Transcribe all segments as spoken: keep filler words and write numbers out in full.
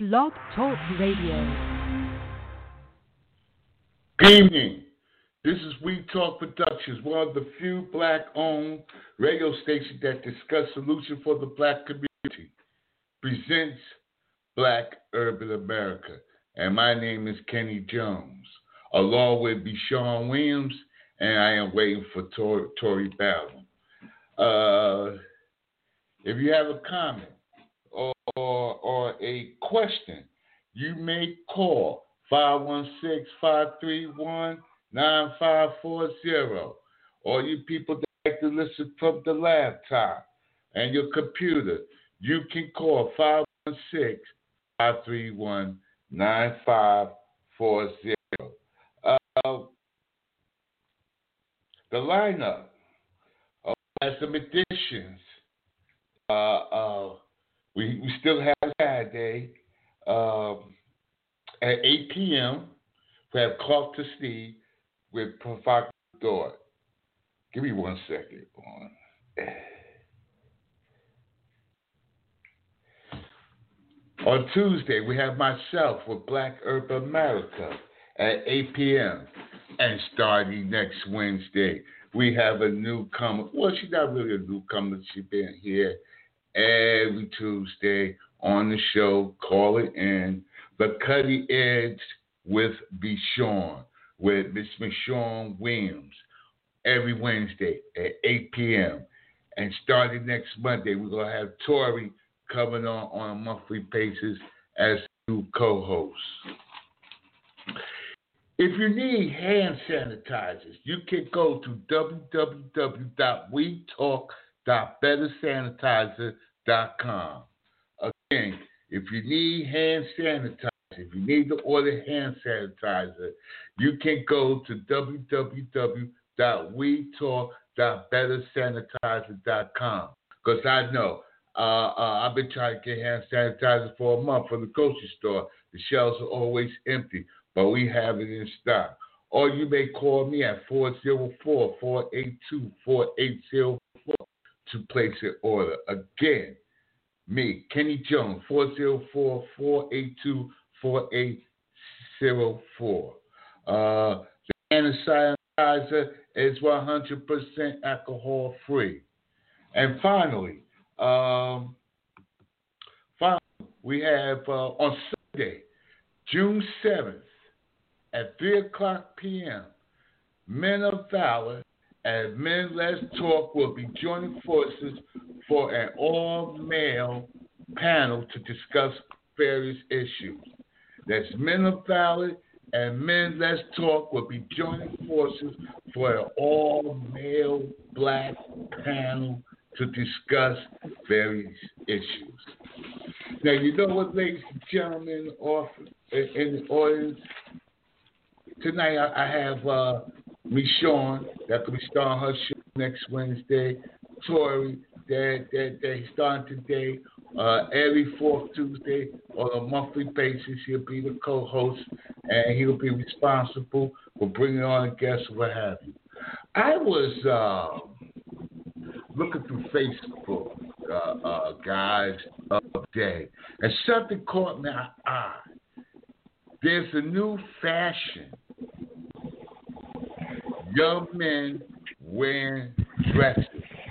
Blog Talk Radio. Good evening. This is We Talk Productions, one of the few black-owned radio stations that discuss solutions for the black community. Presents Black Urban America. And my name is Kenny Jones, along with B'Sean Williams, and I am waiting for Tor- Tori Ballum. Uh, if you have a comment or, or, or a question, you may call five one six, five three one, nine five four zero. Or you people that like to listen from the laptop and your computer, you can call five one six, five three one, nine five four zero. Uh, the lineup uh, has some additions. Uh, uh, we, we still have Saturday um, at eight p.m. We have Clark to Steve with Provocateur. Give me one second. On Tuesday, we have myself with Black Urban America at eight p.m. And starting next Wednesday, we have a newcomer. Well, she's not really a newcomer. She's been here every Tuesday on the show. Call it in. The Cutting Edge with B'Sean, with Miss B'Sean Williams, every Wednesday at eight p.m. And starting next Monday, we're going to have Tori coming on on a monthly basis as new co-host. If you need hand sanitizers, you can go to w w w dot we talk dot better sanitizer dot com. Again, if you need hand sanitizer, if you need to order hand sanitizer, you can go to w w w dot we talk dot better sanitizer dot com. Because I know uh, uh, I've been trying to get hand sanitizer for a month from the grocery store. The shelves are always empty, but we have it in stock. Or you may call me at four oh four, four eight two, four eight oh four to place an order. Again, me, Kenny Jones, four oh four, four eight two, four eight oh four. Uh, the hand sanitizer is one hundred percent alcohol free. And finally, um, finally we have uh, on Sunday, June seventh, at three o'clock p.m., Men of Valor and Men Let's Talk will be joining forces for an all-male panel to discuss various issues. That's Men of Valor and Men Let's Talk will be joining forces for an all-male black panel to discuss various issues. Now, you know what, ladies and gentlemen, off in the audience? Tonight I, I have uh, B'Sean that will be starting her show next Wednesday. Tori that that that starting today. Uh, every fourth Tuesday on a monthly basis, he'll be the co-host and he'll be responsible for bringing on guests, what have you. I was uh, looking through Facebook, uh, uh, guys, the other day, and something caught my eye. There's a new fashion. Young men wearing dresses.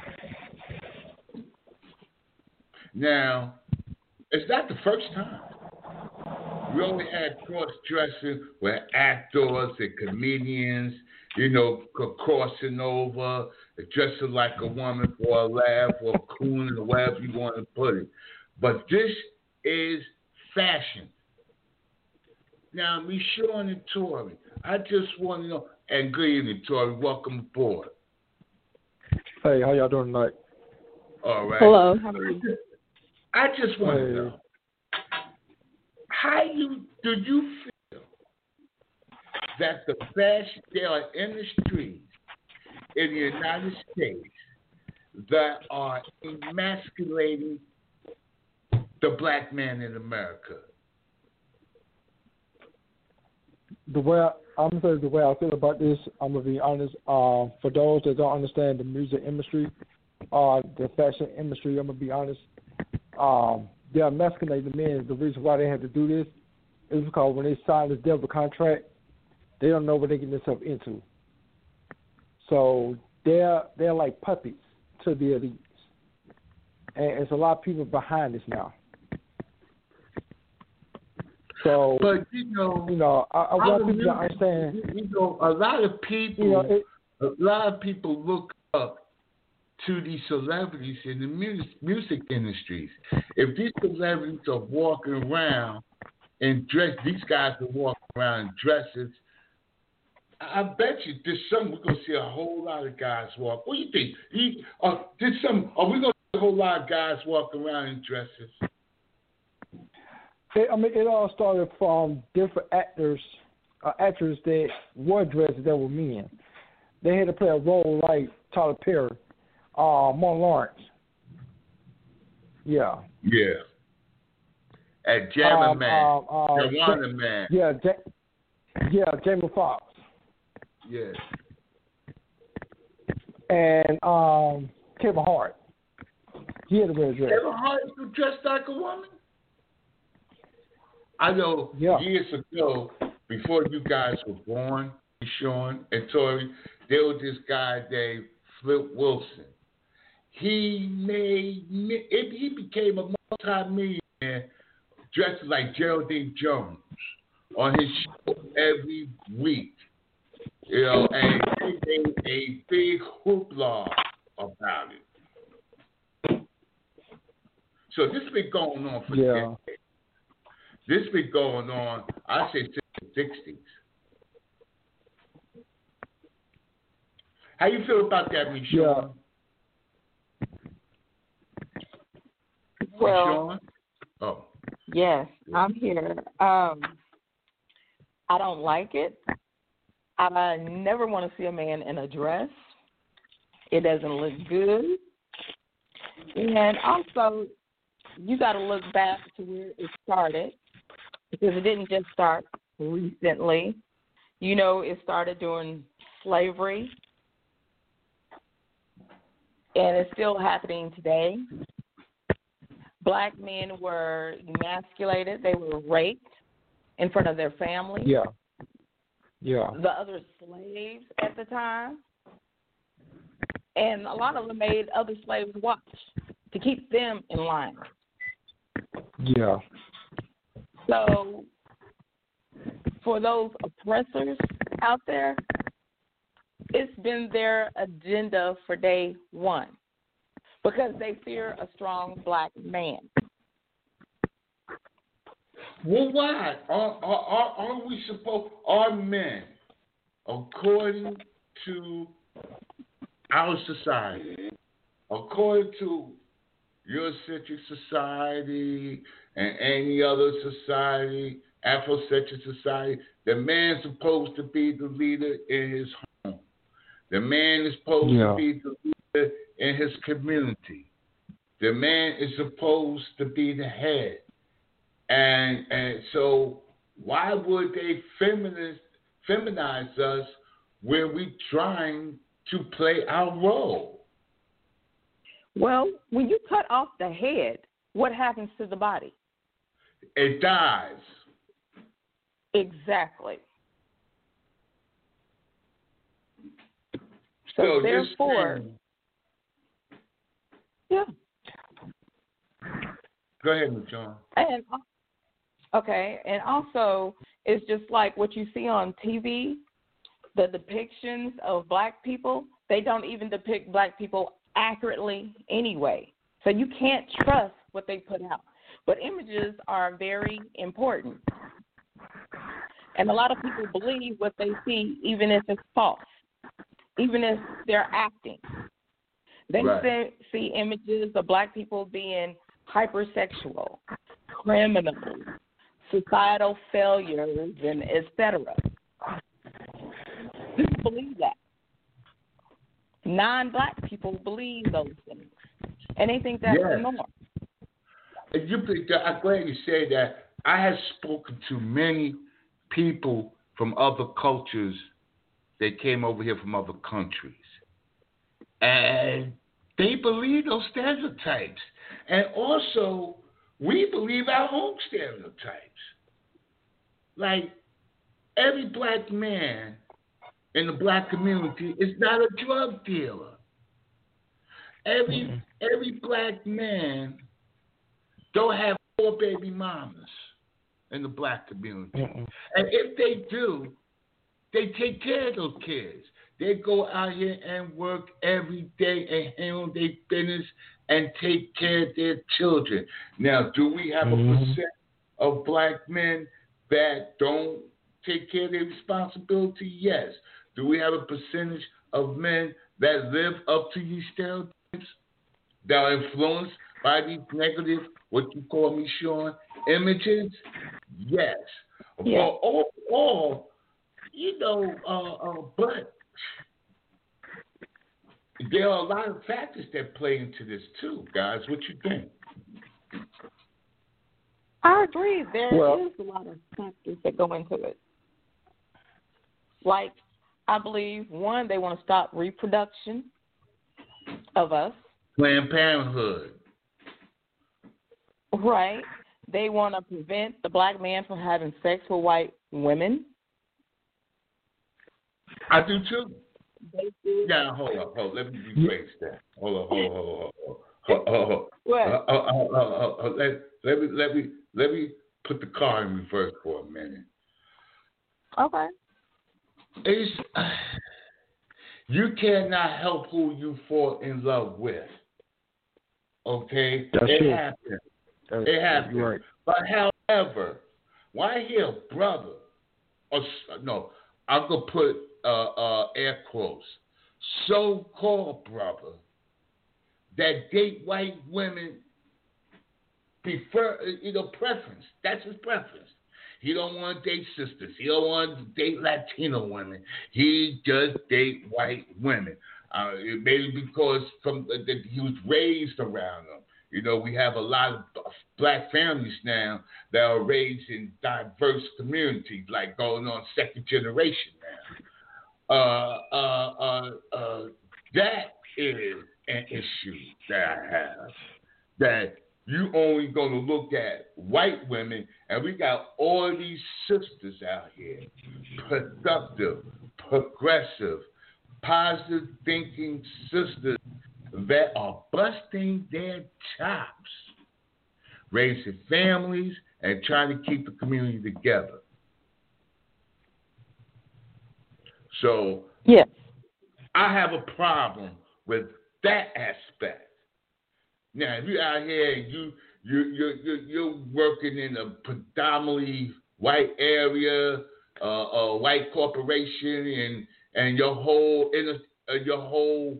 Now, it's not the first time. We only had cross-dressing where actors and comedians, you know, crossing over, dressing like a woman for a laugh or a coon or whatever you want to put it. But this is fashion. Now, B'Sean and Tori, I just want to know, and good evening, Tori. Welcome aboard. Hey, how y'all doing tonight? All right. Hello. How are you? I just want hey. to know, how you do you feel that the fashion there are industries in the United States that are emasculating the black man in America? The way I, I'm gonna say the way I feel about this, I'm gonna be honest. Uh, for those that don't understand the music industry, uh, the fashion industry, I'm gonna be honest. Um, they're emasculating the men. The reason why they had to do this is because when they sign this devil contract, they don't know what they're getting themselves into. So they're they're like puppies to the elites, and there's a lot of people behind this now. So, but you know, you know, I, I want people to understand. You know, a lot of people, you know, it, a lot of people look up to these celebrities in the music, music industries. If these celebrities are walking around in dress, these guys are walking around in dresses. I bet you this summer we're gonna see a whole lot of guys walk. What do you think? He, uh, this summer, are we gonna see a whole lot of guys walking around in dresses? It, I mean, it all started from different actors, uh, actors that wore dresses that were men. They had to play a role like Tyler Perry, uh, Martin Lawrence. Yeah. Yeah. At Jammin' um, Man, um, um, Joanna Ja- Man. Yeah, ja- yeah, Jamie Foxx. Yeah. And um, Kevin Hart. He had to wear a dress. Kevin Hart was dressed like a woman? I know yeah. years ago, before you guys were born, Sean and Tori, there was this guy named Flip Wilson. He made it, he became a multi-millionaire dressed like Geraldine Jones on his show every week. You know, and he made a big hoopla about it. So this has been going on for yeah. decades. This has been going on, I say, since the sixties. How you feel about that, Michelle? Yeah. Well, oh. yes, I'm here. Um, I don't like it. I never want to see a man in a dress. It doesn't look good. And also, you got to look back to where it started, because it didn't just start recently. You know, it started during slavery, and it's still happening today. Black men were emasculated. They were raped in front of their families. Yeah. Yeah. The other slaves at the time. And a lot of them made other slaves watch to keep them in line. Yeah. So for those oppressors out there, it's been their agenda for day one, because they fear a strong black man. Well, why? Are, are, are, aren't we supposed, are men, according to our society, according to Eurocentric society and any other society, Afrocentric society, the man's supposed to be the leader in his home. The man is supposed yeah. to be the leader in his community. The man is supposed to be the head. And and so why would they feminize, feminize us when we're trying to play our role? Well, when you cut off the head, what happens to the body? It dies. Exactly. So, So therefore, thing, yeah. Go ahead, Miz John. And okay, and also it's just like what you see on T V, the depictions of black people. They don't even depict black people accurately anyway. So you can't trust what they put out. But images are very important. And a lot of people believe what they see, even if it's false, even if they're acting. They right. see, see images of black people being hypersexual, criminals, societal failures, and et cetera. People believe that. Non-black people believe those things, and they think that's yes. the norm. And you, I'm glad you said that. I have spoken to many people from other cultures that came over here from other countries, and they believe those stereotypes. And also, we believe our own stereotypes. Like, every black man in the black community is not a drug dealer. Every mm-hmm. every black man don't have four baby mamas in the black community. Mm-hmm. And if they do, they take care of those kids. They go out here and work every day and handle their business and take care of their children. Now, do we have mm-hmm. a percent of black men that don't take care of their responsibility? Yes. Do we have a percentage of men that live up to these stereotypes, that are influenced by these negative, what you call me, Sean, images? Yes. Yeah. But overall, you know, uh, uh, but there are a lot of factors that play into this too, guys. What you think? I agree. There well, is a lot of factors that go into it. Like, I believe, one, they want to stop reproduction of us. Planned Parenthood. Right. They want to prevent the black man from having sex with white women. I do too. They do. Yeah, hold on, hold on. Let me rephrase that. Hold on, hold on, hold on, hold on. Hold on. What? Uh, uh, uh, uh, uh, let, let me let me let me put the car in reverse for a minute. Okay. It's, uh, you cannot help who you fall in love with. Okay? That's it true. happens. That's, it happens. Right. But however, when I hear a brother, or no, I'm going to put uh, uh, air quotes, so-called brother, that date white women prefer, you know, preference. That's his preference. He don't want to date sisters. He don't want to date Latino women. He just date white women. Uh, maybe because from uh, that he was raised around them. You know, we have a lot of black families now that are raised in diverse communities, like going on second generation now. Uh, uh, uh, uh, that is an issue that I have. That you only going to look at white women, and we got all these sisters out here, productive, progressive, positive thinking sisters that are busting their chops, raising families and trying to keep the community together. So, yes, I have a problem with that aspect. Now, if you're out here and you you you you you're working in a predominantly white area, uh, a white corporation, and and your whole in uh, your whole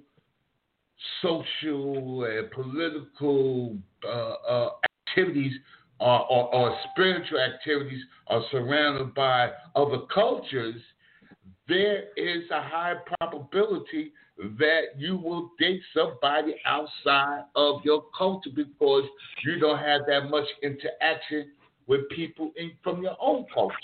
social and political uh, uh, activities are, or, or spiritual activities are surrounded by other cultures, there is a high probability that you will date somebody outside of your culture because you don't have that much interaction with people in, from your own culture.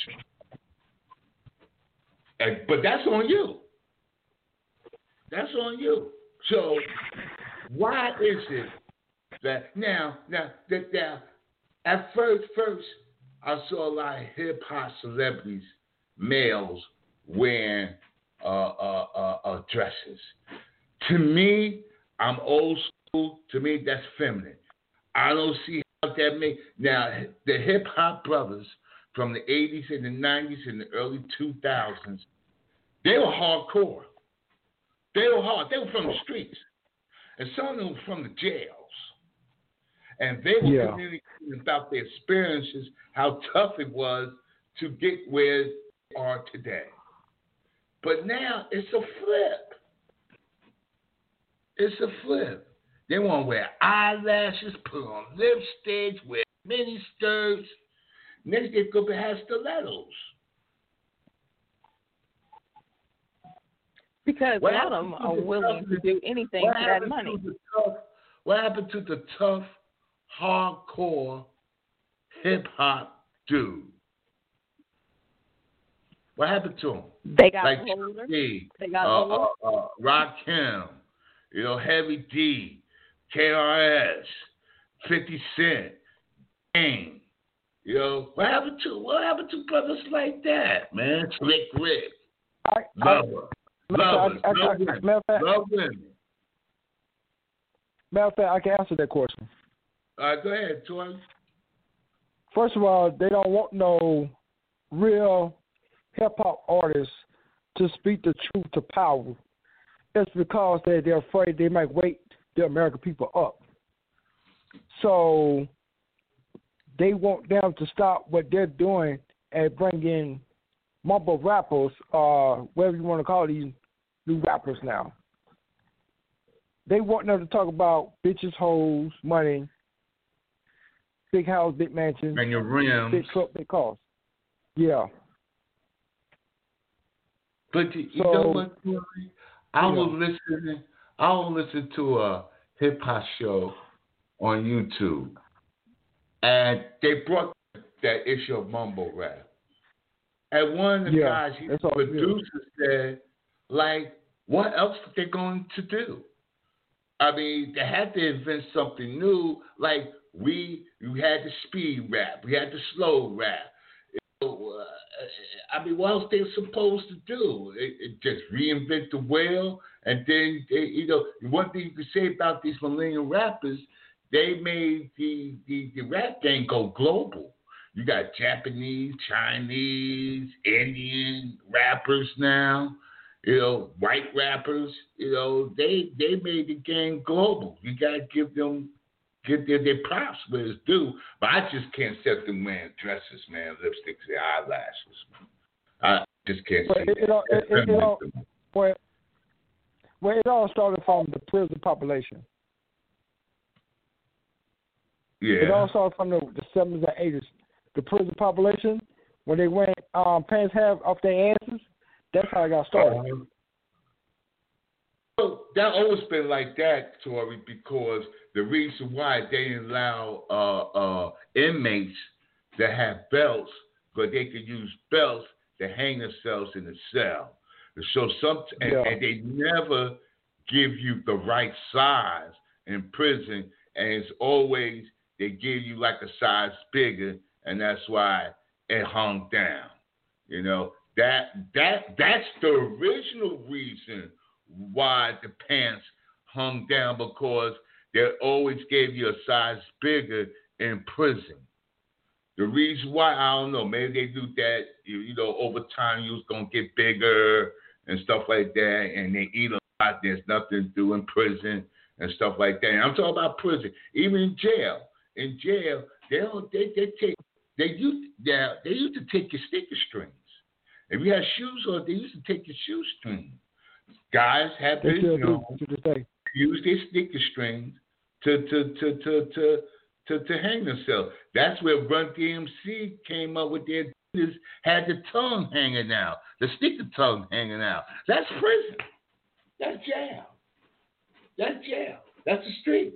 And, but that's on you. That's on you. So why is it that now, now, that now, at first, first, I saw a lot of hip hop celebrities, males, wearing uh, uh, uh, uh, dresses. To me, I'm old school. To me, that's feminine. I don't see how that make. Now, the hip hop brothers from the eighties and the nineties and the early two thousands, they were hardcore. They were hard. They were from the streets. And some of them were from the jails. And they were yeah. communicating about their experiences, how tough it was to get where they are today. But now it's a flip. It's a flip. They want to wear eyelashes, put on lipsticks, wear mini skirts. Next they go have stilettos. Because what a lot of them are willing to do anything for that money. Tough, what happened to the tough, hardcore, hip-hop dude? What happened to him? They got like older. D, they got uh, older. Uh, uh, Rakim, you know, Heavy D, K R S, fifty Cent. Kane. You know, what happened to what happened to brothers like that, man? Slick Rick. I, Love I, her. Love, Love, I, I, love, I, women. matter of fact, love women. matter of fact, I can answer that question. All right, go ahead, Toy. First of all, they don't want no real hip hop artists to speak the truth to power. It's because they they're afraid they might wake the American people up. So they want them to stop what they're doing and bring in mumble rappers, uh, whatever you want to call these new rappers now. They want them to talk about bitches, hoes, money, big house, big mansion, And your rims. big truck, big cars. Yeah. But you, you So, know what, Toy? I yeah. was listening. I was listening to a hip hop show on YouTube, and they brought that issue of mumble rap. And one of the Yeah, guys, he that's all it is. producer, said, like, what else are they going to do? I mean, they had to invent something new. Like we, we had the speed rap, we had the slow rap. You know, uh, I mean, what else they supposed to do? It, it just reinvent the wheel, and then they, you know, one thing you can say about these millennial rappers, they made the the, the rap game go global. You got Japanese, Chinese, Indian rappers now. You know, white rappers, you know, they they made the game global. You gotta give them give their, their props where it's due. But I just can't set them wearing dresses, man, lipsticks, their eyelashes. I just can't But see it, it, all, it, it, it all, well, well, it all started from the prison population. Yeah. It all started from the, the seventies and eighties. The prison population, when they went um, pants half off their asses, that's how it got started. Uh, so that always been like that, Tori, because the reason why they didn't allow uh, uh, inmates to have belts, because they could use belts to hang themselves in the cell. So some, and, Yeah. and they never give you the right size in prison, and it's always they give you like a size bigger, and that's why it hung down. You know. That that that's the original reason why the pants hung down, because they always gave you a size bigger in prison. The reason why, I don't know, maybe they do that, you, you know, over time you was gonna get bigger and stuff like that, and they eat a lot. There's nothing to do in prison and stuff like that. And I'm talking about prison, even in jail. In jail, they don't they they take they used yeah they used to take your sticker strings. If you had shoes on, they used to take your shoestring. Guys have They been still do known to this day. to use their sticker strings to to to to to to, to hang themselves. That's where Run D M C came up with their Adidas, had the tongue hanging out, the sticker tongue hanging out. That's prison. That's jail. That's jail. That's the streets.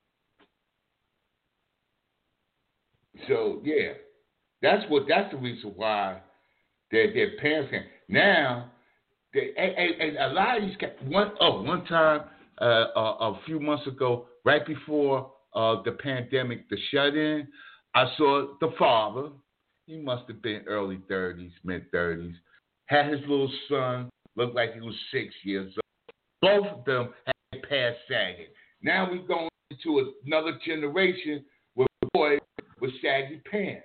So yeah, that's what. That's the reason why. Their, their parents can. Now, they, and, and, and a lot of these cats, one, oh, one time, uh, a, a few months ago, right before uh, the pandemic, the shut-in, I saw the father, he must have been early thirties, mid-thirties, had his little son, looked like he was six years old. Both of them had their pants sagging. Now we're going into another generation with boys with saggy pants.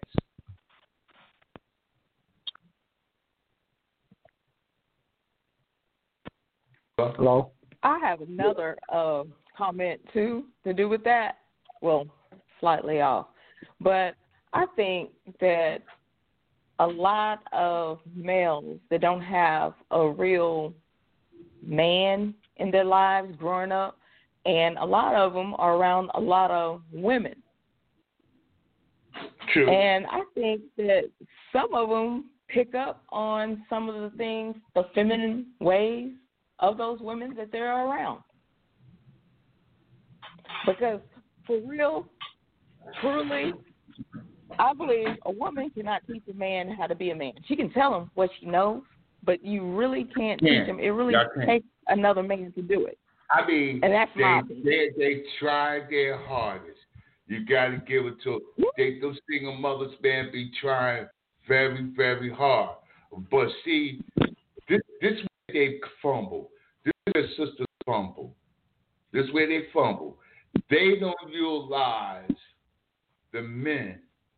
Hello? I have another uh, comment, too, to do with that. Well, slightly off. But I think that a lot of males that don't have a real man in their lives growing up, and a lot of them are around a lot of women. True. And I think that some of them pick up on some of the things, the feminine ways of those women that they're around. Because for real, truly, I believe a woman cannot teach a man how to be a man. She can tell him what she knows, but you really can't Yeah. teach him. It really Yeah, takes another man to do it. I mean, And that's they, my opinion. they they tried their hardest. You got to give it to them. They, those single mothers, man, be trying very, very hard. But see, this this way they fumble. This is where sisters fumble. This is where they fumble. They don't utilize the men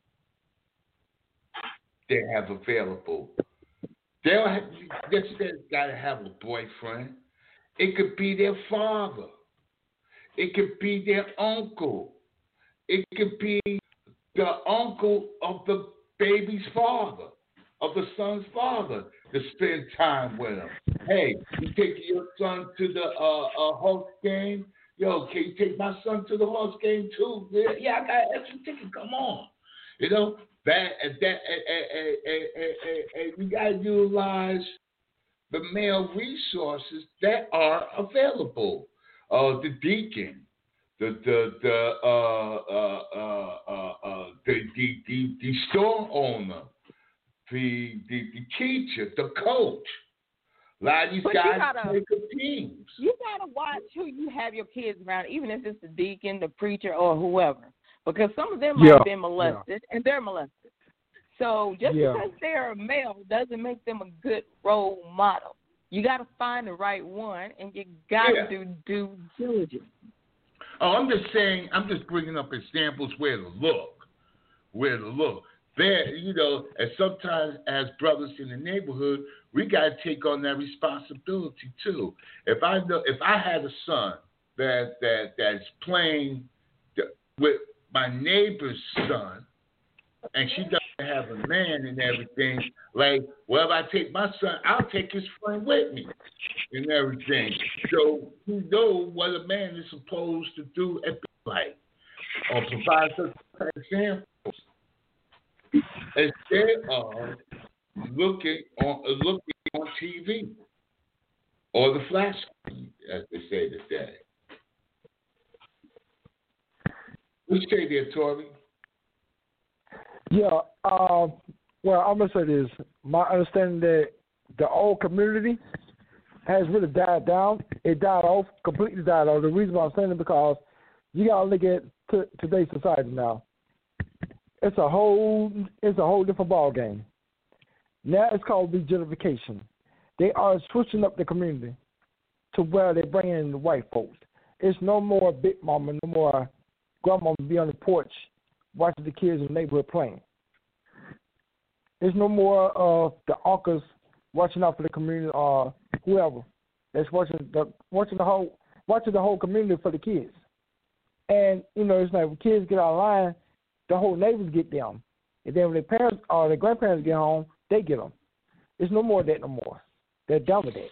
they have available. They don't have, they got to have a boyfriend. It could be their father. It could be their uncle. It could be the uncle of the baby's father, of the son's father, to spend time with him. Hey, you take your son to the uh, uh, Hawks game? Yo, can you take my son to the Hawks game too? Yeah, yeah, I got an extra ticket. Come on. You know, that, that, and, and, and, and we got to utilize the male resources that are available. Uh, the deacon, the the the uh, uh, uh, uh, uh, the, the the the store owner, the the, the teacher, the coach. A lot of these but guys gotta, play good teams. You gotta watch who you have your kids around, even if it's the deacon, the preacher, or whoever, because some of them might yeah. have been molested, yeah. and they're molested. So just yeah. because they're a male doesn't make them a good role model. You got to find the right one, and you got to yeah. do due diligence. Oh, I'm just saying, I'm just bringing up examples where to look, where to look. There, you know, and sometimes as brothers in the neighborhood, we got to take on that responsibility too. If I know, if I had a son that that that's playing with my neighbor's son, and she doesn't have a man and everything, like, well, if I take my son, I'll take his friend with me and everything. So you know what a man is supposed to do and be like, or provide some examples. Instead of looking on looking on T V or the flash screen, as they say today. What you say there, Tori? Yeah, uh, well, I'm going to say this. My understanding that the old community has really died down. It died off, completely died off. The reason why I'm saying it is because you got to look at t- today's society now. It's a whole, it's a whole different ball game. Now it's called regentrification. They are switching up the community to where they bring in the white folks. It's no more big mama, no more grandma be on the porch watching the kids in the neighborhood playing. There's no more of uh, the uncles watching out for the community or whoever. That's watching the watching the whole watching the whole community for the kids. And you know, it's like when kids get out of line, the whole neighbors get them. And then when their parents or their grandparents get home, they get them. There's no more of that no more. They're done with that.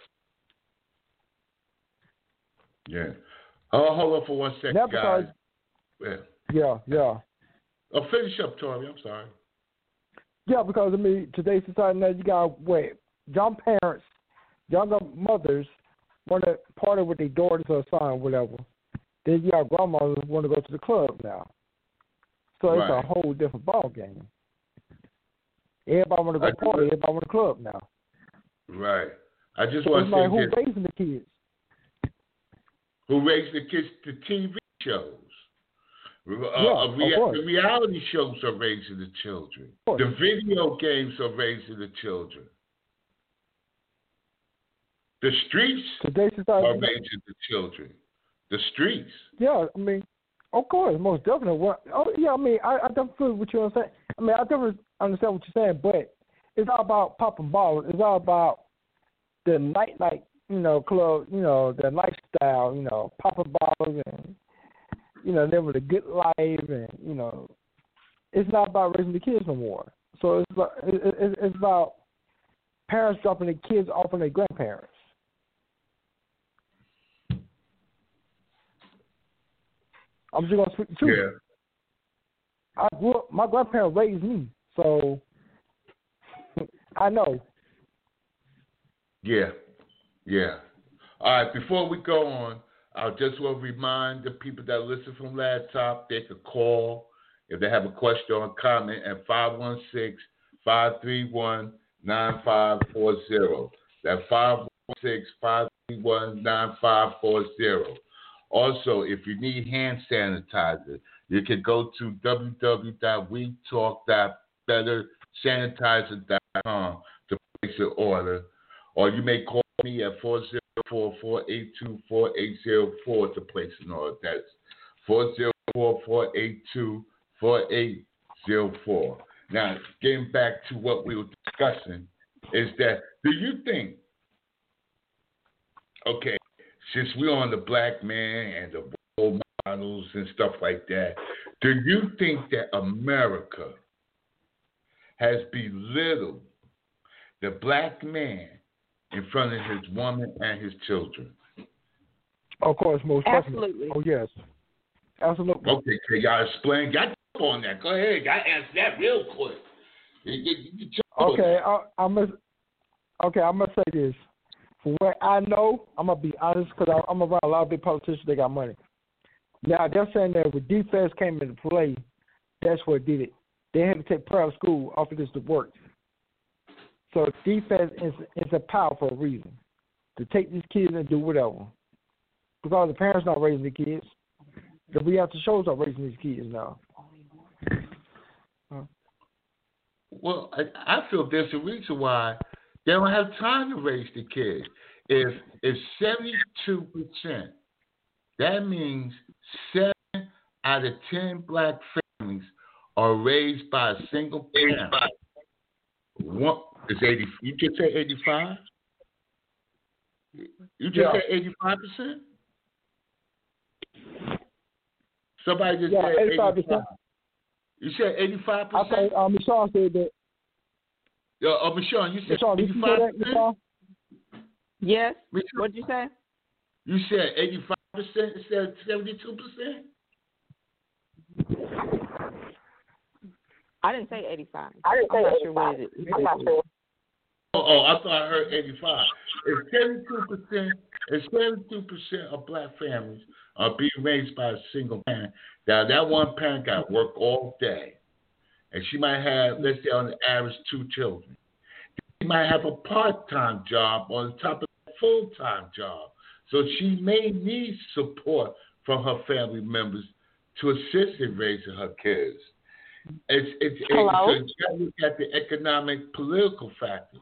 Yeah. Oh, hold on for one second, now because, guys. Yeah. Yeah, yeah. Oh, finish up, Tori. I'm sorry. Yeah, because, I mean, today's society now, you got, wait, young parents, younger mothers want to party with their daughters or son or whatever. Then you got grandmas want to go to the club now. So right. It's a whole different ball game. Everybody want to go I party. Everybody want to club now. Right. I just so want to say like, who's this. raising the kids? Who raised the kids? The T V shows. Uh, yeah, rea- the reality shows are raising the children. The video games are raising the children. The streets are raising the children. The streets. Yeah, I mean, of course, most definitely. Well, oh, yeah, I mean, I, I definitely feel what you're saying. I mean, I definitely understand what you're saying, but it's all about popping bottles. It's all about the night, like, you know, club, you know, the lifestyle, you know, popping bottles and, you know, living a good life, and, you know, it's not about raising the kids no more. So it's about, it, it's about parents dropping their kids off on their grandparents. I'm just gonna speak the truth. Yeah. I grew up. My grandparents raised me, so I know. Yeah, yeah. All right. Before we go on, I just want to remind the people that listen from laptop they could call if they have a question or comment at five one six, five three one, nine five four zero. That's five one six, five three one, nine five four zero. Also, if you need hand sanitizer, you can go to w w w dot we talk dot better sanitizer dot com to place your order, or you may call me at four zero four, four eight two, four eight zero four to place an order. That's four zero four, four eight two, four eight zero four. Now, getting back to what we were discussing, is that, do you think, okay, since we're on the black man and the role models and stuff like that, do you think that America has belittled the black man in front of his woman and his children? Of course, most Absolutely. definitely. Oh, yes. Absolutely. Okay, can y'all explain? Y'all jump on that. Go ahead. Y'all answer that real quick. You, you, you jump Okay, on I, I'm gonna. Okay, I'm gonna say this. From what I know, I'm gonna be honest because I'm around a lot of big politicians. They got money. Now they're saying that when defense came into play, that's what did it. They had to take private school off of this to work. So defense is is a powerful reason to take these kids and do whatever. Because the parents not raising the kids. The reality shows are raising these kids now. Well, I, I feel there's a reason why they don't have time to raise the kids. If if seventy-two percent, that means seven out of ten black families are raised by a single parent. One is eighty. You just say eighty-five. You just Yeah. said eighty-five percent. Somebody just Yeah, said eighty-five eighty-five. percent. You said eighty-five I percent. think um, Michelle said that. Uh, uh, Michelle, you said Michelle, did you say eighty-five that, percent. Michelle? Yes. Michelle, What'd you say? you said eighty-five percent instead of seventy-two percent. I didn't say eighty-five. I didn't say I'm not eighty-five. sure what it is. I'm not sure. Oh, oh, I thought I heard eighty-five. If seventy-two percent, if seventy-two percent of black families are being raised by a single parent, now that one parent got to work all day, and she might have, let's say, on the average, two children. She might have a part-time job on top of a full-time job, so she may need support from her family members to assist in raising her kids. It's it's, Hello? it's you got to look at the economic, political factors.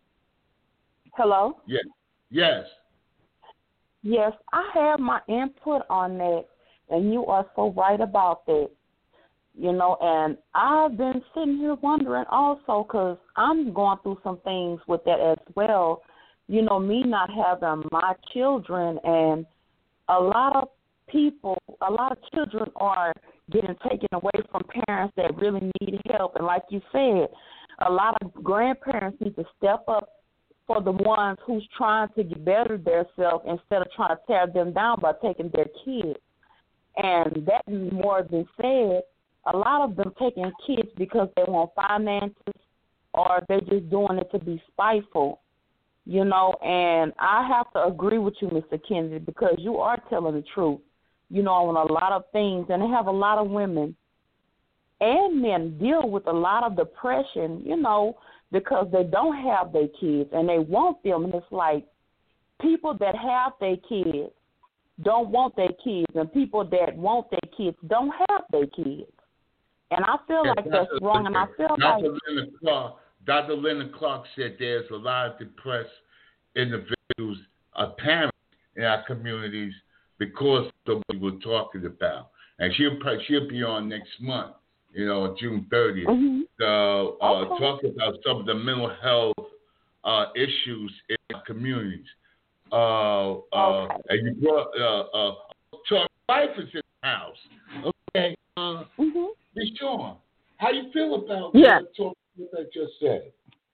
Hello? Yes. Yes. Yes, I have my input on that, and you are so right about that. You know, and I've been sitting here wondering also because I'm going through some things with that as well. You know, me not having my children, and a lot of people, a lot of children are getting taken away from parents that really need help. And like you said, a lot of grandparents need to step up for the ones who's trying to get better themselves instead of trying to tear them down by taking their kids. And that more than said, a lot of them taking kids because they want finances or they're just doing it to be spiteful, you know. And I have to agree with you, Mister Kennedy, because you are telling the truth, you know, on a lot of things. And they have a lot of women and men deal with a lot of depression, you know, because they don't have their kids and they want them. And it's like people that have their kids don't want their kids, and people that want their kids don't have their kids. And I feel Yeah, like that's Doctor wrong, and I feel Doctor like... Linda Clark, Doctor Linda Clark said there's a lot of depressed individuals, uh, parents in our communities because of what we're talking about. And she'll, she'll be on next month, you know, June thirtieth, Mm-hmm. to uh, Okay. talk about some of the mental health uh, issues in our communities. Uh, uh, Okay. And you brought uh, uh, Chuck Life is in the house. Okay. Uh, Mm-hmm. Miz Shawn, how you feel about Yeah. what I just said?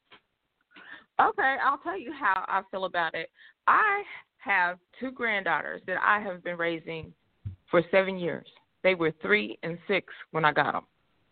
Okay, I'll tell you how I feel about it. I have two granddaughters that I have been raising for seven years. They were three and six when I got them.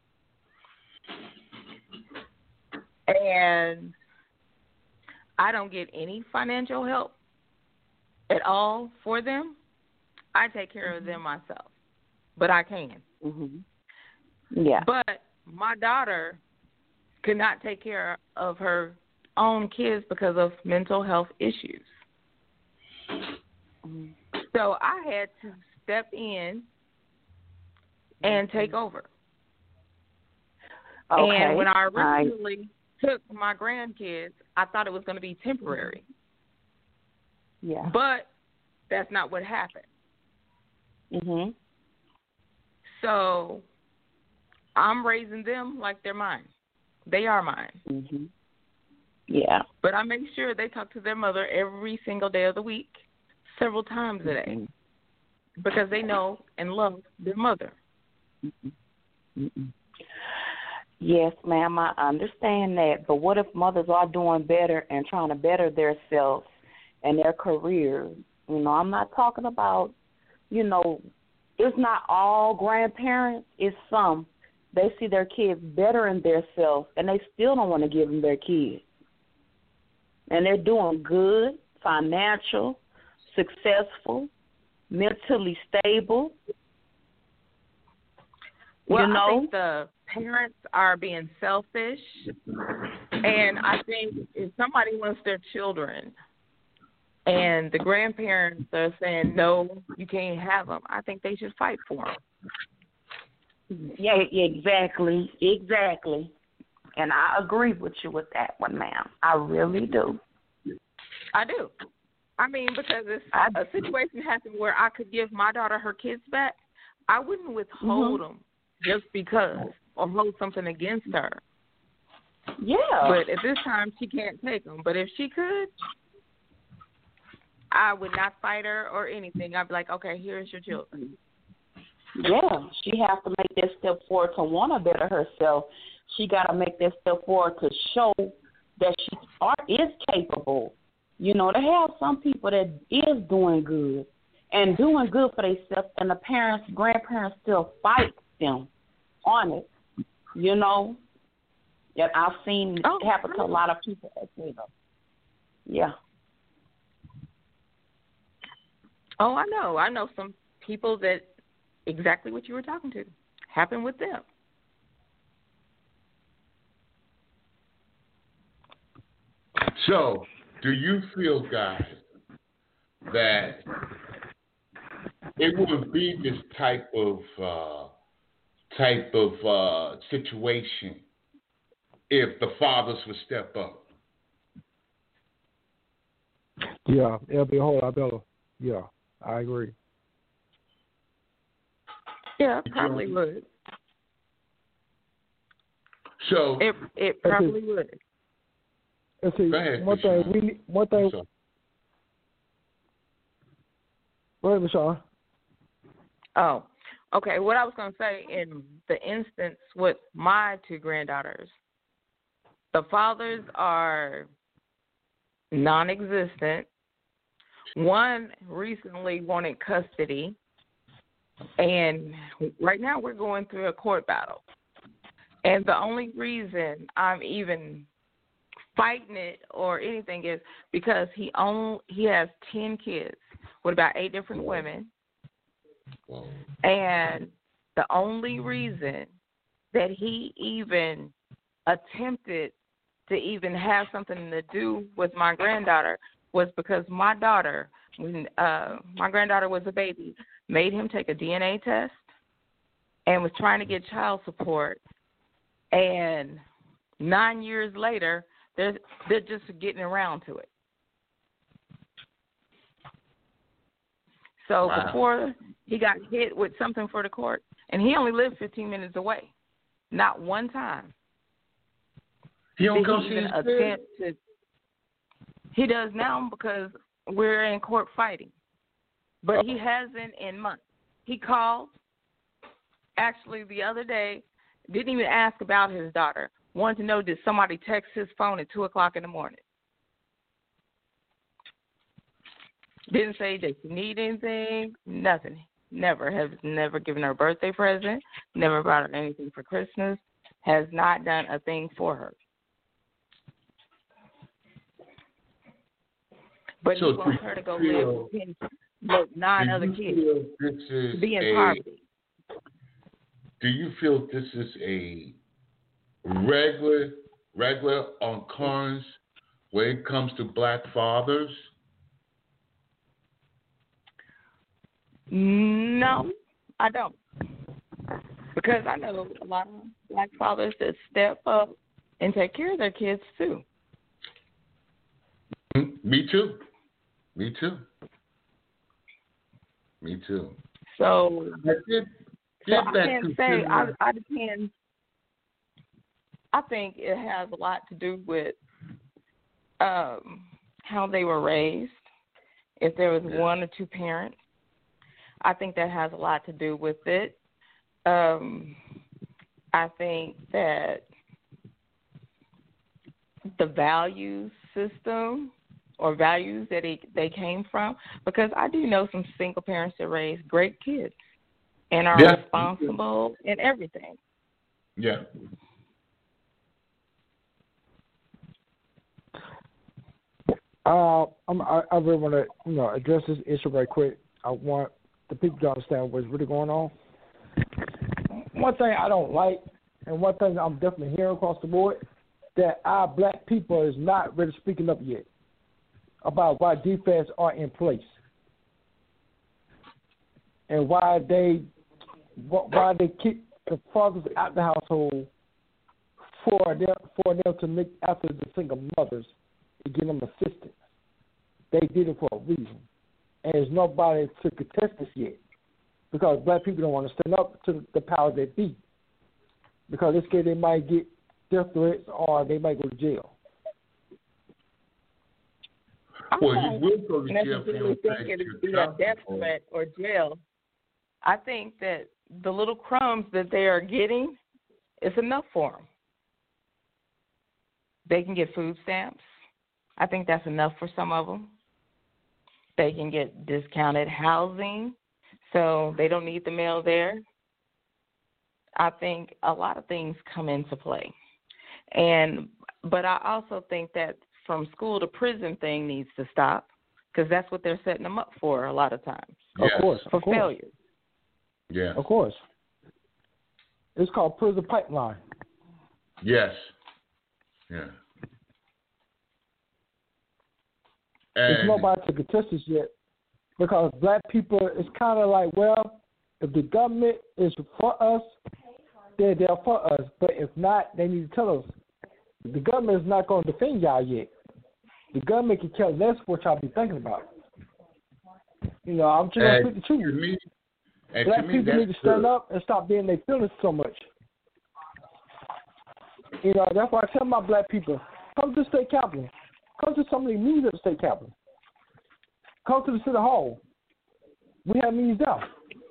And I don't get any financial help at all for them. I take care of them myself, but I can. Mm-hmm. Yeah. But my daughter could not take care of her own kids because of mental health issues. So I had to step in and take over. Okay. And when I originally I, took my grandkids, I thought it was going to be temporary. Yeah. But that's not what happened. Mhm. So I'm raising them like they're mine. They are mine. Mhm. Yeah. But I make sure they talk to their mother every single day of the week, several times a day, Mm-hmm. because they know and love their mother. Mm-hmm. Mm-hmm. Yes, ma'am, I understand that. But what if mothers are doing better and trying to better themselves and their careers? You know, I'm not talking about, you know, it's not all grandparents. It's some. They see their kids bettering themselves, and they still don't want to give them their kids. And they're doing good, financial, successful, mentally stable. Well, you know? I think the parents are being selfish, and I think if somebody wants their children and the grandparents are saying, no, you can't have them, I think they should fight for them. Yeah, exactly, exactly. And I agree with you with that one, ma'am. I really do. I do. I mean, because if I, a situation happened where I could give my daughter her kids back, I wouldn't withhold mm-hmm. them just because or hold something against her. Yeah. But at this time, she can't take them. But if she could, I would not fight her or anything. I'd be like, okay, here's your children. Yeah, she has to make that step forward to want to better herself. She got to make that step forward to show that she are, is capable. You know, to have some people that is doing good and doing good for themselves, and the parents, grandparents still fight them on it. You know, that I've seen oh, happen to a lot of people. Yeah. Oh, I know. I know some people that exactly what you were talking to happened with them. So, do you feel, guys, that it wouldn't be this type of uh, type of uh, situation if the fathers would step up? Yeah, it'll be a whole lot better. Yeah, I agree. Yeah, it probably would. So it it probably would. Let's see. Go ahead, one thing we one thing. So, Go ahead, Michelle. Oh, okay. What I was going to say in the instance with my two granddaughters, the fathers are non-existent. One recently wanted custody, and right now we're going through a court battle. And the only reason I'm even fighting it or anything is because he own he has ten kids with about eight different women. And the only reason that he even attempted to even have something to do with my granddaughter was because my daughter, when uh, my granddaughter was a baby, made him take a D N A test and was trying to get child support. And nine years later, they're, they're just getting around to it. So wow. Before he got hit with something for the court, and he only lived fifteen minutes away, not one time. He don't did go he see even his attempt to. He does now because we're in court fighting, but he hasn't in months. He called actually the other day, didn't even ask about his daughter. Wanted to know, did somebody text his phone at two o'clock in the morning? Didn't say that she need anything, nothing. Never. Has never given her a birthday present, never bought her anything for Christmas, has not done a thing for her. But so he wants her to go live with him, with nine other kids, to be in a, poverty. Do you feel this is a regular, regular occurrence when it comes to black fathers? No, I don't. Because I know a lot of black fathers that step up and take care of their kids too. Me too. Me too. Me too. So, I did, so I can't say I, I depend. I think it has a lot to do with um, how they were raised. If there was yeah. one or two parents, I think that has a lot to do with it. Um, I think that the value system or values that it, they came from, because I do know some single parents that raise great kids and are yeah. responsible in everything. Yeah. Uh, I'm, I, I really want to, you know, address this issue right quick. I want the people to understand what's really going on. One thing I don't like, and one thing I'm definitely hearing across the board, that our black people is not really speaking up yet about why defense are in place and why they why they keep the fathers out the household for them for them to look after the single mothers and give them assistance. They did it for a reason, and there's nobody to contest this yet because black people don't want to stand up to the powers that be because they're scared they might get death threats or they might go to jail. Well, I you will go to jail for your necessarily think it would be a death threat or jail. I think that the little crumbs that they are getting is enough for them. They can get food stamps. I think that's enough for some of them. They can get discounted housing, so they don't need the mail there. I think a lot of things come into play. And but I also think that from school to prison thing needs to stop because that's what they're setting them up for a lot of times. Yes. Of course. For of course. failure. Yeah. Of course. It's called prison pipeline. Yes. Yeah. There's And nobody to contest this yet because black people, it's kind of like, well, if the government is for us, they're there for us. But if not, they need to tell us. The government is not going to defend y'all yet. The government can care less what y'all be thinking about. You know, I'm just going to speak the truth. To me, and Black to me, people need to stand good. up and stop being their feelings so much. You know, that's why I tell my black people, come to the state capitol. Come to some of the meetings at the state capitol. Come to the city hall. We have meetings there.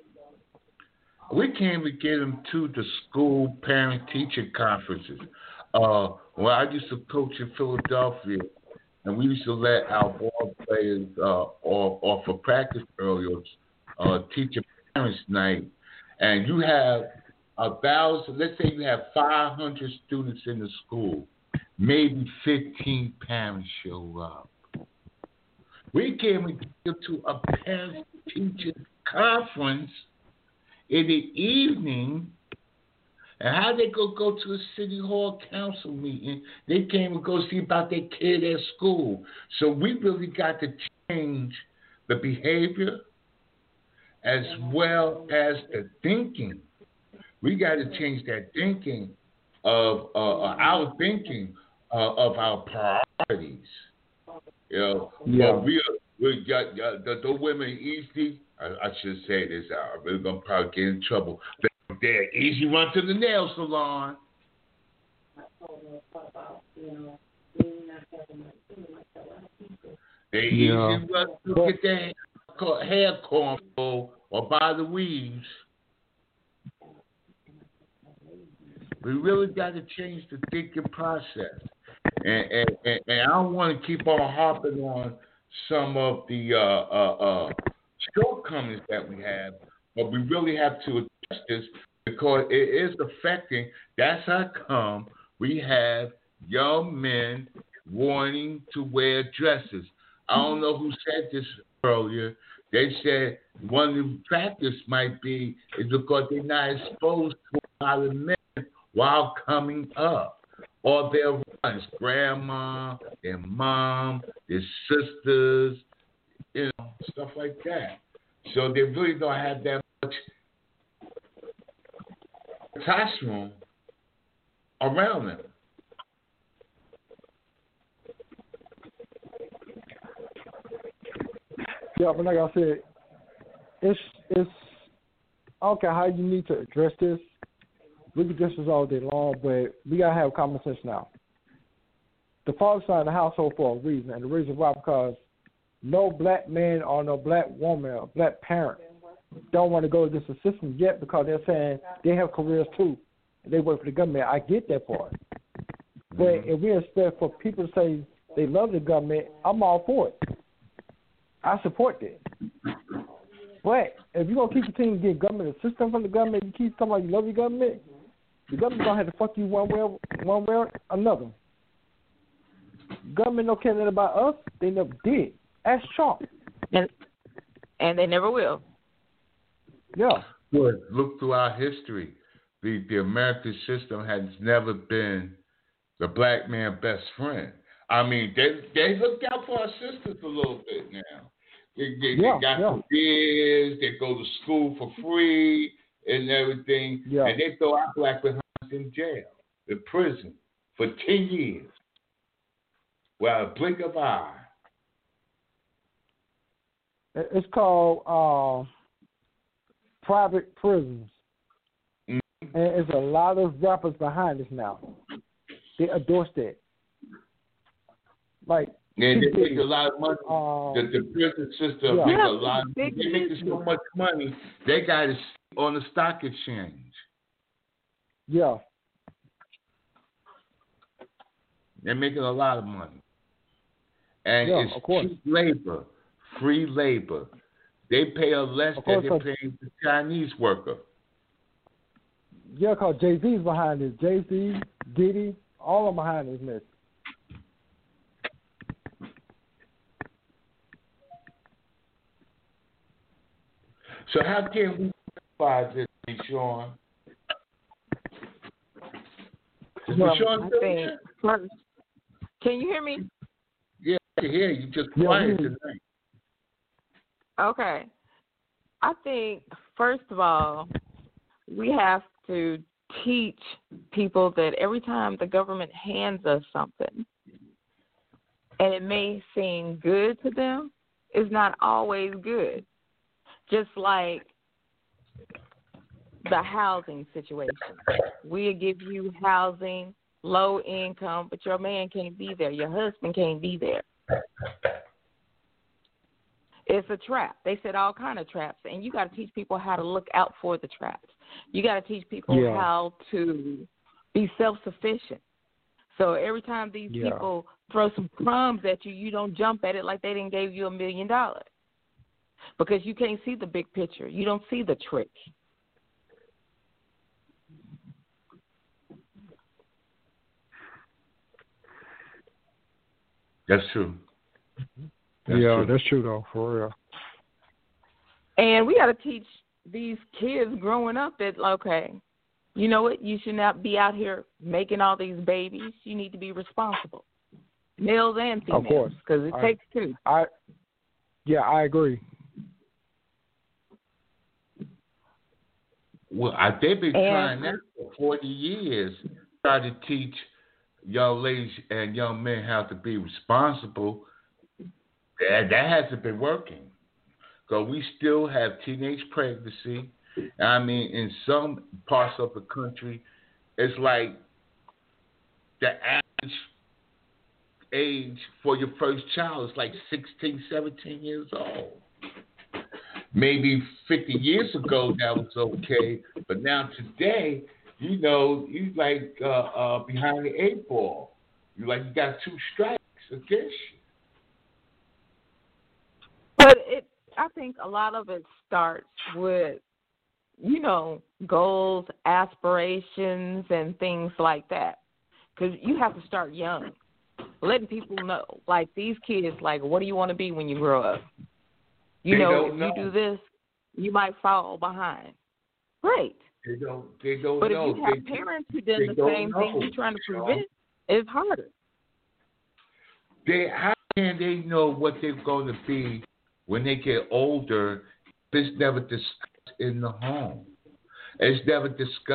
We can't even get them to the school parent-teacher conferences. Uh, well, I used to coach in Philadelphia, and we used to let our ball players uh, off, off of practice early, uh, teacher parents' night, and you have a thousand. Let's say you have five hundred students in the school. Maybe fifteen parents show up. We can't even get to a parent-teacher conference in the evening. And how they go go to a city hall council meeting? They can't even go see about their kid at school. So we really got to change the behavior as well as the thinking. We got to change that thinking of uh, our thinking uh, of our priorities. You know, Yeah. but we we got, got the, the women easy. I, I should say this. I'm really gonna probably get in trouble. They're easy run to the nail salon. They Yeah. easy run to get their hair cornrow or buy the weaves. We really got to change the thinking process. And, and, and, and I don't want to keep on harping on some of the uh, uh, uh, shortcomings that we have, but we really have to address this because it is affecting. That's how come we have young men wanting to wear dresses. I don't know who said this earlier. They said one of the factors might be is because they're not exposed to a lot of men while coming up. Or their runs, grandma, their mom, their sisters, you know, stuff like that. So they really don't have that much testosterone around them. Yeah, but like I said, it's it's I don't care how you need to address this. We can address this all day long, but we gotta have common sense now. The father side of the household for a reason, and the reason why because no black man or no black woman or black parent don't want to go to this system yet because they're saying they have careers too. And they work for the government. I get that part. But mm-hmm. if we expect for people to say they love the government, I'm all for it. I support that. But if you're going to keep continuing to get government assistance from the government, you keep talking about you love your government, the government's going to have to fuck you one way, one way or another. Government don't care nothing about us. They never did. Ask Trump. And, and they never will. Yeah. Well, look throughout history. The, the American system has never been the black man's best friend. I mean, they they looked out for our sisters a little bit now. They, they, yeah, they got yeah. careers, they go to school for free and everything, yeah. and they throw our black behinds in jail, in prison, for ten years. Well, a blink of eye. It's called uh, private prisons. Mm-hmm. And there's a lot of rappers behind this now. They endorse that. Like, and they make a lot of money. Um, the, the prison system yeah. makes yeah, a lot of money. They make so much money, they got it on the stock exchange. Yeah. They're making a lot of money. And yeah, it's cheap labor, free labor. They pay a less than they're paying the Chinese worker. Yeah, because Jay-Z's behind this. Jay-Z, Diddy, all of them behind this mess. So how can we clarify this, Sean? Well, Sean I think, can you hear me? Yeah, I can hear you. Just yeah, quiet tonight. Okay. I think, first of all, we have to teach people that every time the government hands us something, and it may seem good to them, it's not always good. Just like the housing situation. We'll give you housing, low income, but your man can't be there. Your husband can't be there. It's a trap. They set all kind of traps, and you got to teach people how to look out for the traps. You got to teach people yeah. how to be self-sufficient. So every time these yeah. people throw some crumbs at you, you don't jump at it like they didn't give you a million dollars. Because you can't see the big picture. You don't see the trick. That's true. That's yeah, true. that's true, though, for real. And we got to teach these kids growing up that, okay, you know what? You should not be out here making all these babies. You need to be responsible, males and females. Of course. Because it I, takes two. I, yeah, I agree. Well, I, they've been and, trying that for forty years, try to teach young ladies and young men how to be responsible. That, that hasn't been working. Because we still have teenage pregnancy. I mean, in some parts of the country, it's like the average age for your first child is like sixteen, seventeen years old. Maybe fifty years ago that was okay, but now today, you know, you like uh, uh, behind the eight ball. You like you got two strikes against you. But it, I think a lot of it starts with, you know, goals, aspirations, and things like that. Because you have to start young, letting people know, like these kids, like, what do you want to be when you grow up? You They know, don't if know. you do this, you might fall behind. Great. They don't. They don't But know. if you have they, parents who do they the don't same know, thing you're trying to Sean. prevent, it's harder. They how can they know what they're going to be when they get older? It's never discussed in the home. It's never discussed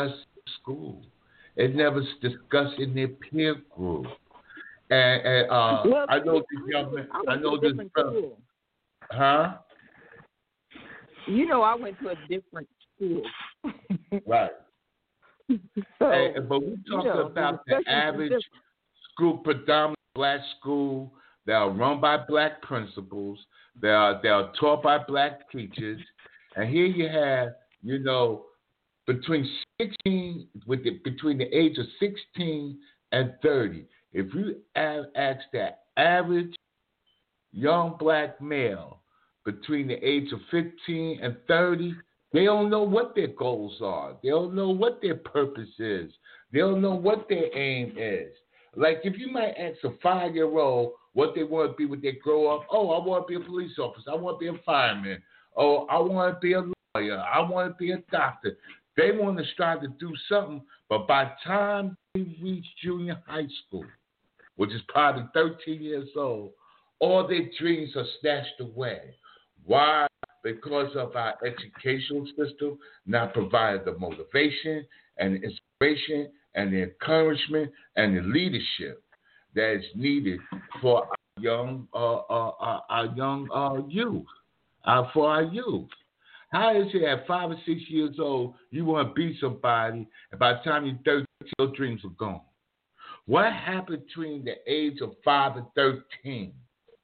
school. It never's discussed in their peer group. And, and uh, well, I know this young man. I, I know this. School. Huh? You know, I went to a different school. Right. So, and, but we're talking you know, about the average school, predominant black school. They are run by black principals. They are they are taught by black teachers. And here you have, you know, between sixteen with the, between the age of sixteen and thirty. If you ask that average young black male between the age of fifteen and thirty, they don't know what their goals are. They don't know what their purpose is. They don't know what their aim is. Like if you might ask a five-year-old what they want to be when they grow up, oh, I want to be a police officer. I want to be a fireman. Oh, I want to be a lawyer. I want to be a doctor. They want to strive to do something, but by the time they reach junior high school, which is probably thirteen years old, all their dreams are snatched away. Why? Because of our educational system not providing the motivation and the inspiration and the encouragement and the leadership that is needed for our young, uh, uh, our, our young uh, youth, uh, for our youth. How is it at five or six years old you want to be somebody, and by the time you're thirteen, your dreams are gone? What happened between the age of five and thirteen?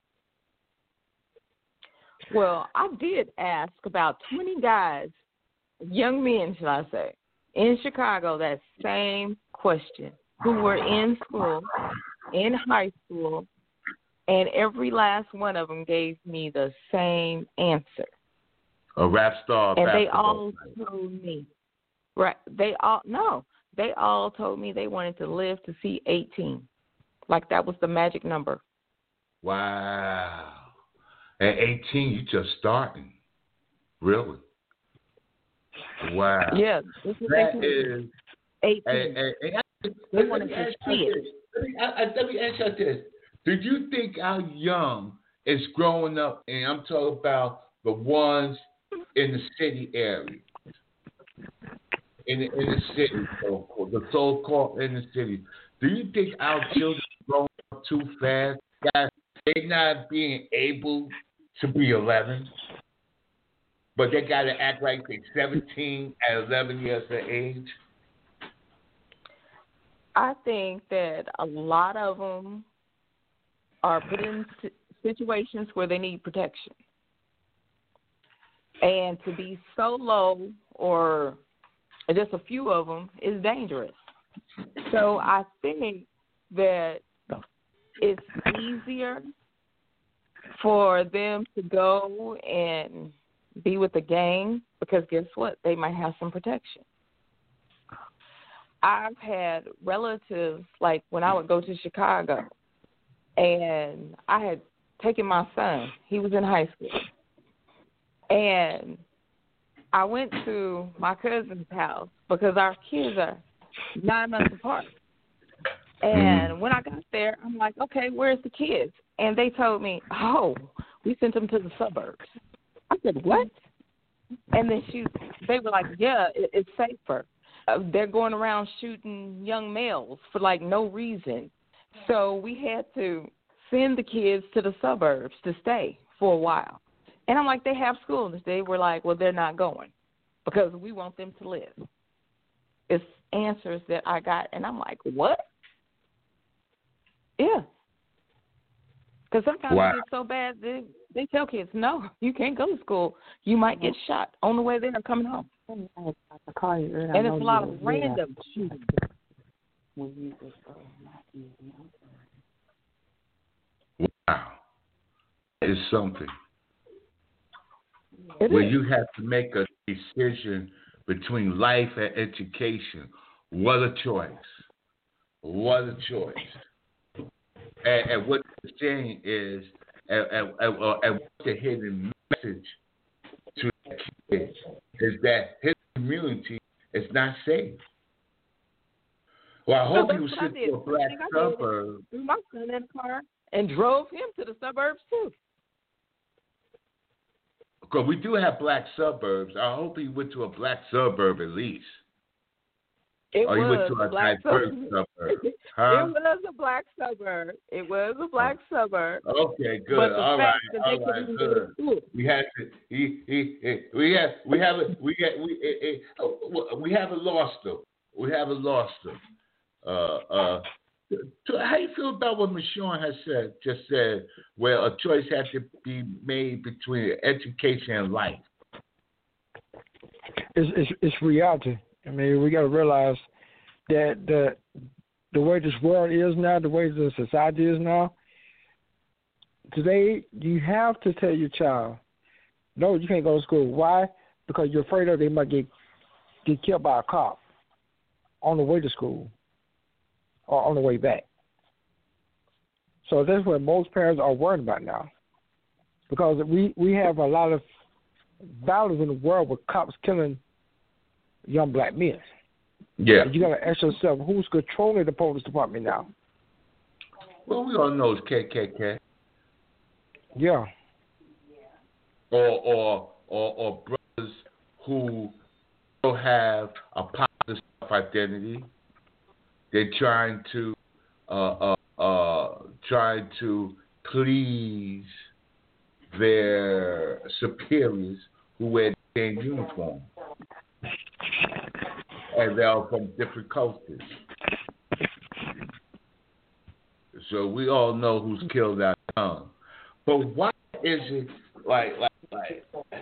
Well, I did ask about twenty guys, young men, should I say, in Chicago that same question, who were in school, in high school, and every last one of them gave me the same answer. A rap star, and they all told me, right? They all no, they all told me they wanted to live to see eighteen, like that was the magic number. Wow. At eighteen, you just starting. Really? Wow. Yeah. This is that is eighteen. And, and, and, they wanted to see it. Let me, I, let me ask you this. Did you think our young is growing up, and I'm talking about the ones in the city area, in the, in the city, so-called, the so-called in the city, do you think our children are growing up too fast? Guys, they're not being able to be eleven, but they got to act like they're seventeen at eleven years of age? I think that a lot of them are put in situations where they need protection. And to be so low, or just a few of them, is dangerous. So I think that it's easier for them to go and be with the gang because guess what? They might have some protection. I've had relatives, like when I would go to Chicago, and I had taken my son. He was in high school. And I went to my cousin's house because our kids are nine months apart. And when I got there, I'm like, okay, where's the kids? And they told me, oh, we sent them to the suburbs. I said, what? And then she, they were like, yeah, it, it's safer. Uh, they're going around shooting young males for, like, no reason. So we had to send the kids to the suburbs to stay for a while. And I'm like, they have schools. They were like, well, they're not going because we want them to live. It's answers that I got, and I'm like, what? Yeah. Because sometimes wow. it gets so bad, they, they tell kids, no, you can't go to school. You might get shot on the way there or coming home. And it's a lot of random shootings. Wow. It's something. It where is. you have to make a decision between life and education. What a choice. What a choice. And, and what you're saying is, and, and, and, uh, and what the hidden message to the kids is that his community is not safe. Well, I hope so you sit to a black suburb. Threw my son in the car and drove him to the suburbs, too. Because we do have black suburbs. I hope he went to a black suburb at least. It oh, you went was to a a black diverse suburb. suburb. It Huh? was a black suburb. It was a black suburb. Okay, good. But the All fact right, that all they couldn't right, even go to good. school. We had to. He, he, he, we have. We haven't. We get. We. eh, eh, we haven't lost them. We haven't lost them. Uh, uh. So how you feel about what Michonne has said? Just said, where a choice had to be made between education and life. It's it's, it's reality. I mean, we got to realize that the the way this world is now, the way the society is now. Today, you have to tell your child, no, you can't go to school. Why? Because you're afraid of they might get get killed by a cop on the way to school or on the way back. So that's what most parents are worried about now, because we, we have a lot of battles in the world with cops killing young black men. Yeah. And you got to ask yourself, who's controlling the police department now? Well, we all know it's K K K. Yeah. Or or or, or brothers who don't have a positive self-identity. They're trying to uh, uh, uh, trying to please their superiors who wear the same uniform, and they're all from different cultures. So we all know who's killed our young. But why is it like like like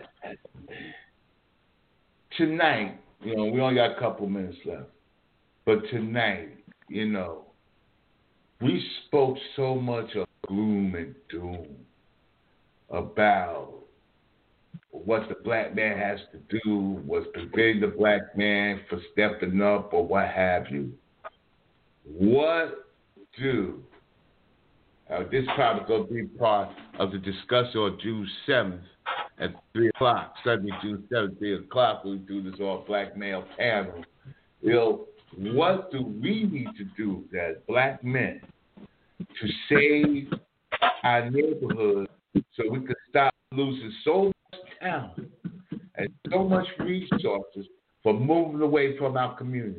tonight? You know, we only got a couple minutes left. But tonight, you know, we spoke so much of gloom and doom about what the black man has to do, what's preventing the black man from stepping up or what have you. What do, uh, this is probably going to be part of the discussion on June seventh at three o'clock, Sunday, June seventh, three o'clock, we do this all black male panel. You know, what do we need to do as black men to save our neighborhood so we can stop losing so much talent and so much resources for moving away from our communities?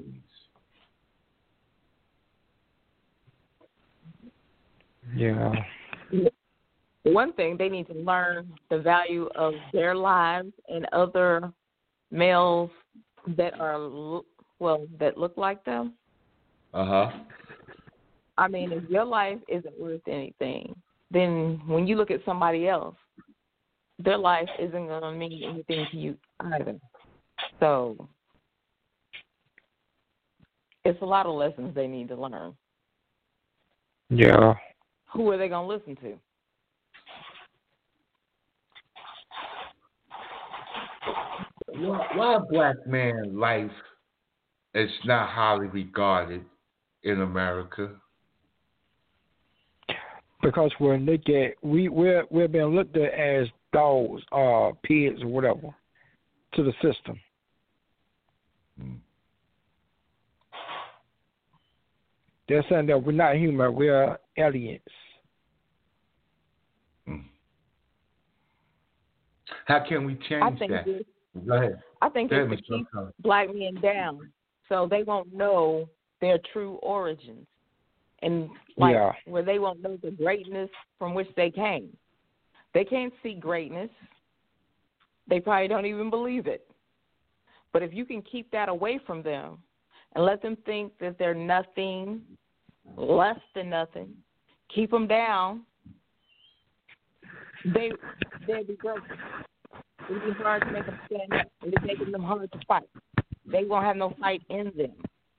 Yeah. One thing, they need to learn the value of their lives and other males that are, well, that look like them. Uh-huh. I mean, if your life isn't worth anything, then when you look at somebody else, their life isn't going to mean anything to you either. So it's a lot of lessons they need to learn. Yeah. Who are they going to listen to? Why, why a black man life is not highly regarded in America? Because we're looked at, we we're we're being looked at as dogs or pigs or whatever to the system. Hmm. They're saying that we're not human, we're aliens. Hmm. How can we change I think that? This, Go ahead. I think Go it's ahead, to keep Mister black men down so they won't know their true origins. And like Yeah. where they won't know the greatness from which they came. They can't see greatness. They probably don't even believe it. But if you can keep that away from them and let them think that they're nothing, less than nothing, keep them down, they, they'll be great. It'll be hard to make them stand up. It'll be making them hard to fight. They won't have no fight in them.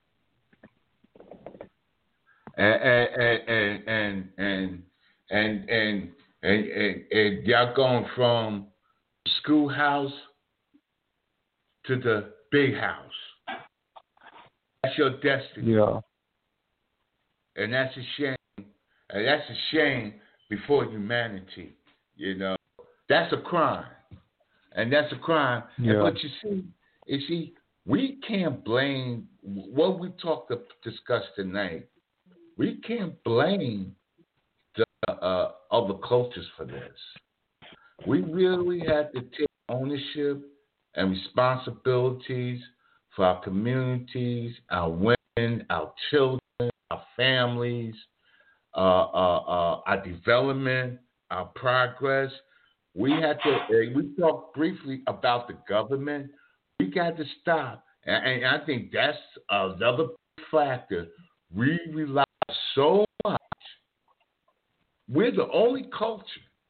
And and and and and and and, and, and, and y'all going from schoolhouse to the big house. That's your destiny. Yeah. And that's a shame. And that's a shame before humanity. You know, that's a crime. And that's a crime. Yeah. And but you see, you see, we can't blame what we talked to discuss tonight. We can't blame the uh, other cultures for this. We really have to take ownership and responsibilities for our communities, our women, our children, our families, uh, uh, uh, our development, our progress. We had to, uh, we talked briefly about the government. We got to stop. And, and I think that's another factor. We rely so much. We're the only culture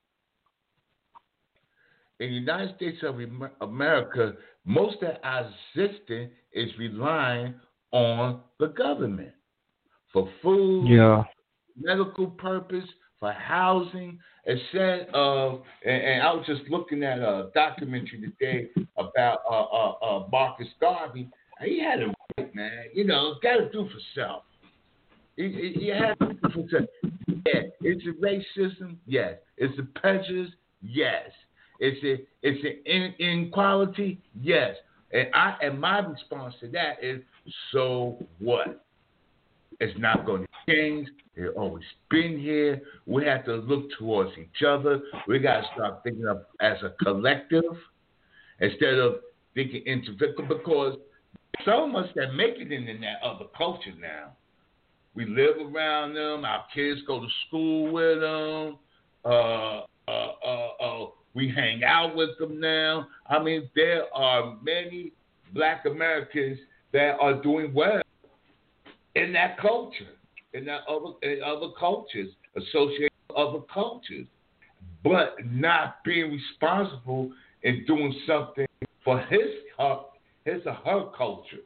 in the United States of America, most of our existence is relying on the government for food, Yeah. medical purpose, for housing, instead of, and, and I was just looking at a documentary today about uh, uh, uh, Marcus Garvey. He had it right, man. You know, got to do for self. He, he, he had to do for self. Yeah. Is it racism? Yes. Is it prejudice? Yes. Is it is it in, inequality? Yes. And I and my response to that is, so what? It's not going to change. It's always been here. We have to look towards each other. We got to start thinking of as a collective instead of thinking individual, because so much that make it in that other culture now. We live around them. Our kids go to school with them. Uh, uh, uh, uh, we hang out with them now. I mean, there are many Black Americans that are doing well in that culture, in that other in other cultures, associated with other cultures, but not being responsible in doing something for his her, his or her cultures.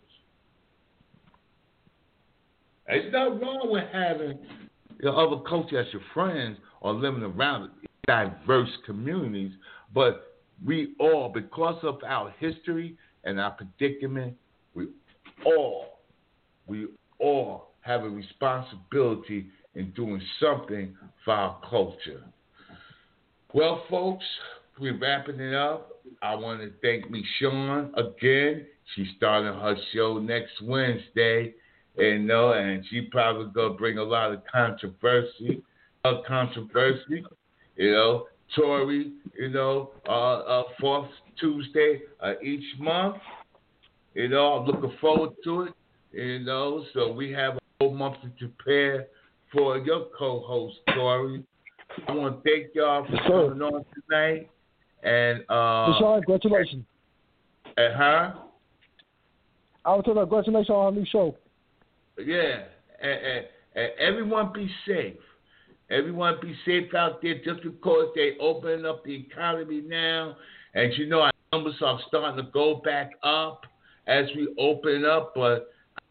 There's nothing wrong with having your other culture as your friends or living around diverse communities, but we all, because of our history and our predicament, we all, we all have a responsibility in doing something for our culture. Well, folks, we're wrapping it up. I want to thank Miss Sean again. She's starting her show next Wednesday, and know, and she probably gonna bring a lot of controversy, uh, controversy. You know, Tory, you know, uh, uh, fourth Tuesday uh, each month. You know, I'm looking forward to it. You know, so we have a whole month to prepare for your co-host, Tory. I want to thank y'all for yes, coming on tonight. And uh, Sean, congratulations. Uh huh. I was telling you, congratulations on our new show. Yeah, and, and, and everyone be safe. Everyone be safe out there. Just because they open up the economy now, and you know our numbers are starting to go back up as we open up. But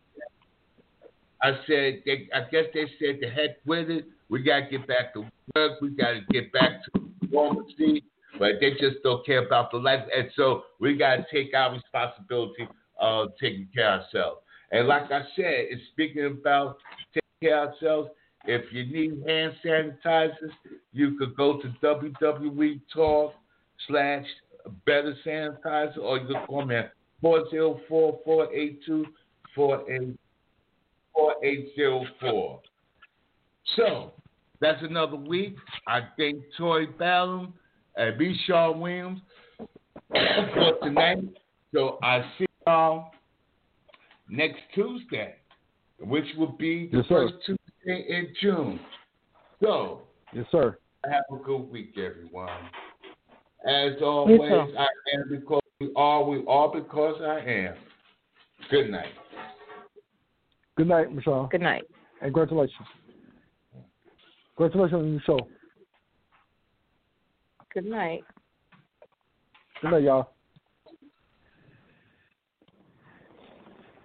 I said, they, I guess they said, the heck with it. We gotta get back to work. We gotta get back to normalcy. But they just don't care about the life, and so we gotta take our responsibility of taking care of ourselves. And like I said, it's speaking about taking care of ourselves. If you need hand sanitizers, you could go to W W E Talk slash Better Sanitizer, or you can call me at four zero four, four eight two, four eight zero four. So, that's another week. I thank Tory Ballum and B. Shaw Williams for tonight. So, I see y'all next Tuesday, which will be the yes, first Tuesday in June. So, yes, sir. Have a good week, everyone. As always, I am because we are, we are because I am. Good night. Good night, Michelle. Good night. And congratulations. Congratulations on your show. Good night. Good night, y'all.